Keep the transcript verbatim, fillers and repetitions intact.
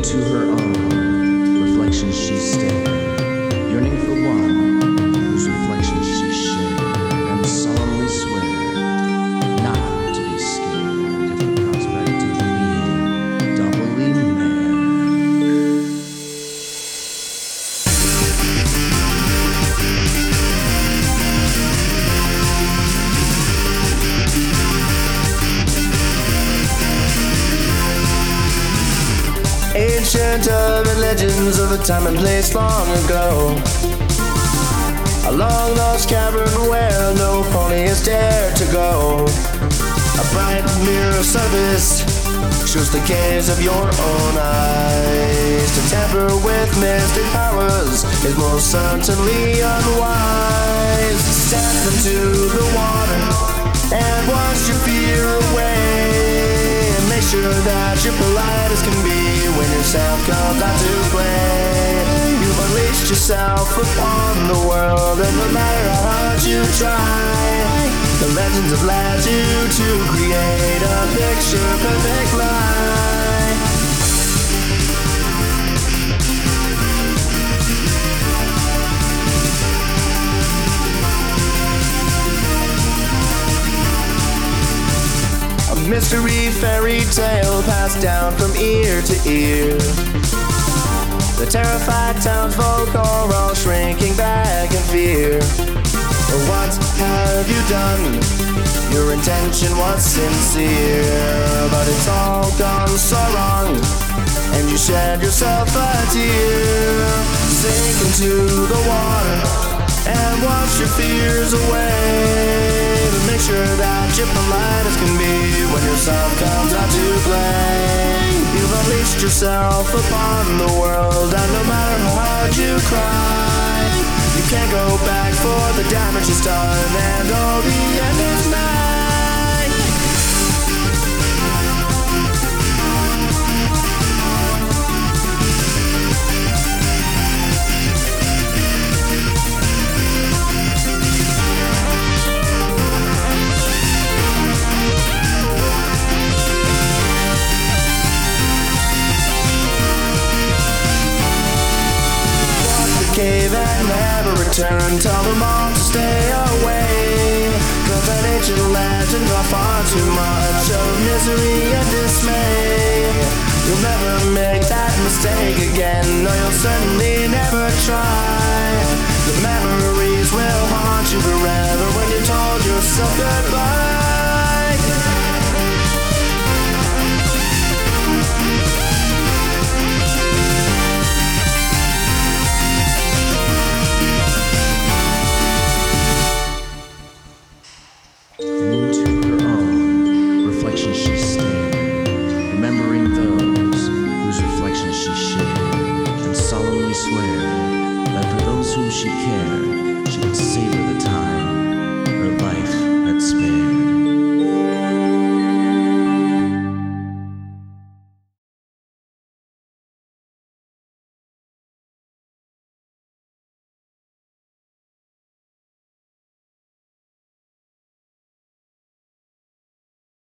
into her own reflection she stared, yearning for one whose reflection she shared, and solemnly swear not to be scared if the prospect of being doubly mad. Ancient urban legends of a time and place long ago, a long lost cavern where no pony has dared to go. A bright mirror service shows the gaze of your own eyes. To tamper with mystic powers is most certainly unwise. Step into the water and wash your fear away, and make sure that you're polite as can be when your sound comes out to play. You've unleashed yourself upon the world, and no matter how hard you try, the legends have led you to create a picture perfect life. A mystery fairy tale passed down from ear to ear. The terrified townsfolk are all shrinking back in fear. What have you done? Your intention was sincere, but it's all gone so wrong, and you shed yourself a tear. Sink into the water and wash your fears away, but make sure that you're polite as can be when your self comes out to play. You've unleashed yourself upon the world, and no matter how hard you cry, you can't go back for the damage is done, and all the end is nigh. Cave and never return. Tell them all to stay away, cause that ancient legend got far too much of misery and dismay. You'll never make that mistake again, no, you'll certainly never try. The memories will haunt you forever when you told yourself goodbye.